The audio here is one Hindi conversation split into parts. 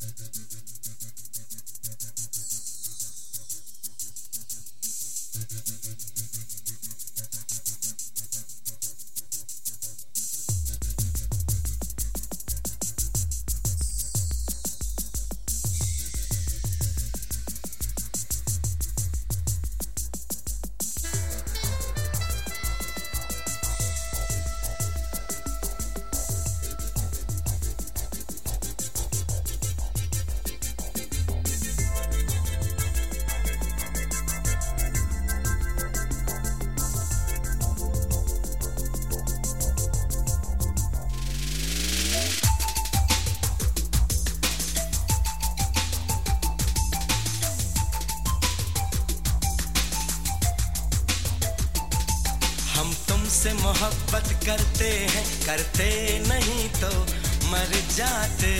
से मोहब्बत करते हैं, करते नहीं तो मर जाते।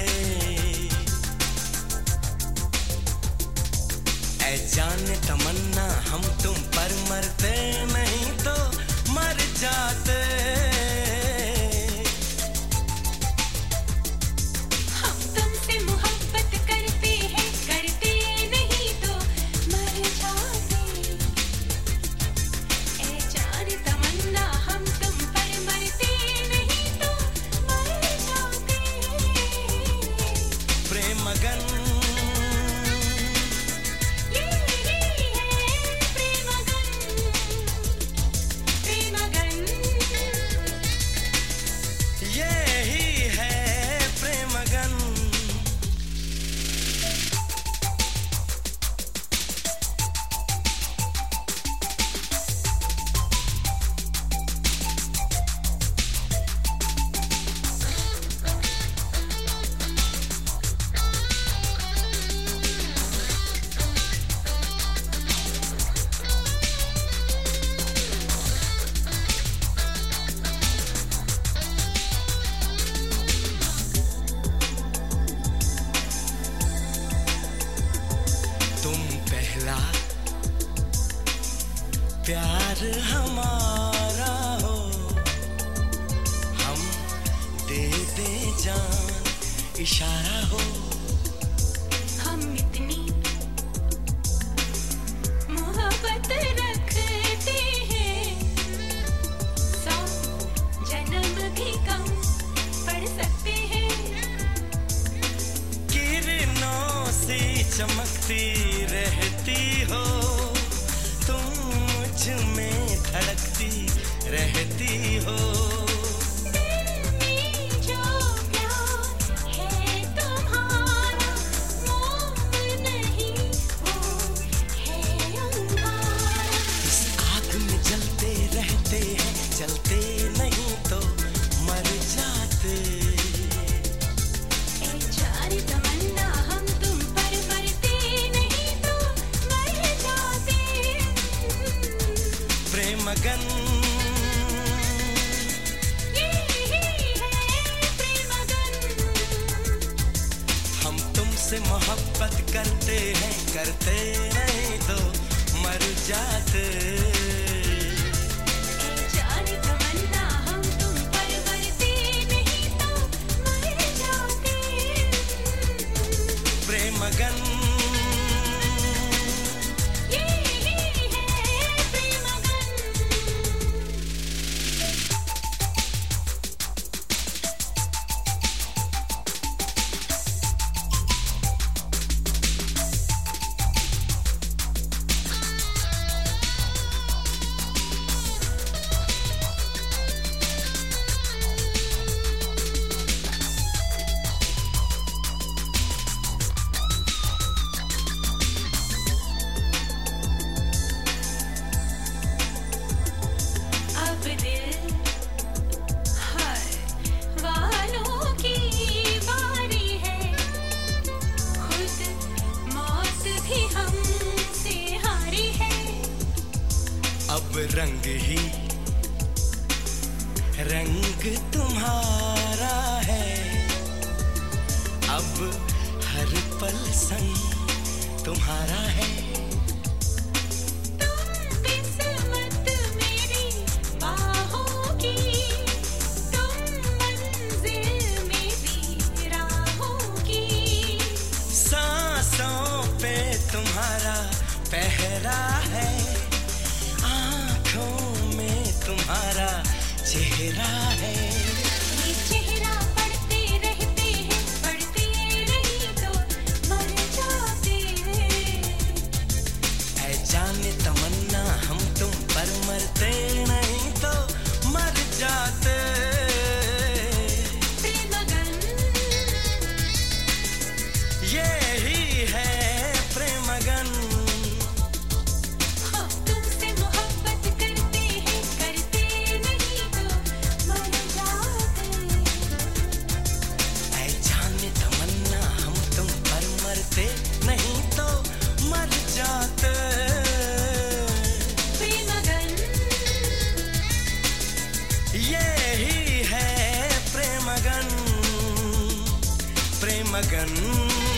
ऐ जाने तमन्ना हम तुम पर मरते नहीं तो मर जाते। प्यार हमारा हो, हम दे दे जान इशारा हो। हम इतनी मोहब्बत रखते हैं, 100 जन्म भी कम पड़ सकते हैं। किरणों सी चमकती रहती हो, में धड़कती रहती हो। दिल में जो प्यार है तुम्हारा, मोह नहीं वो है अंगारा। इस आग में जलते रहते हैं, जलते नहीं तो मर जाते। ऐ जाने तमन्ना हम तुम पर मरते नहीं तो मर जाते। प्रेमगन हम तुमसे मोहब्बत करते हैं, करते नहीं तो मर जाते। जाने तमन्ना हम तुम पर मरते नहीं तो मर जाते। प्रेमगन अब रंग ही रंग तुम्हारा है, अब हर पल संग तुम्हारा है। तुम किस्मत मेरी बाहों की, तुम मंजिल मेरी राहों की। गहरा है, आंखों में तुम्हारा चेहरा है। ये चेहरा पढ़ते रहते हैं, पढ़ते नहीं तो मर जाते हैं। ऐ जाने तमन्ना हम तुम पर मरते नहीं तो मर जाते। प्रेमगन यही है प्रेमगन। हम तुमसे मोहब्बत करते हैं, करते नहीं तो मर जाते। ऐ जाने तमन्ना हम तुम पर मरते नहीं तो मर जाते। प्रेमगन यही है प्रेमगन, प्रेमगन।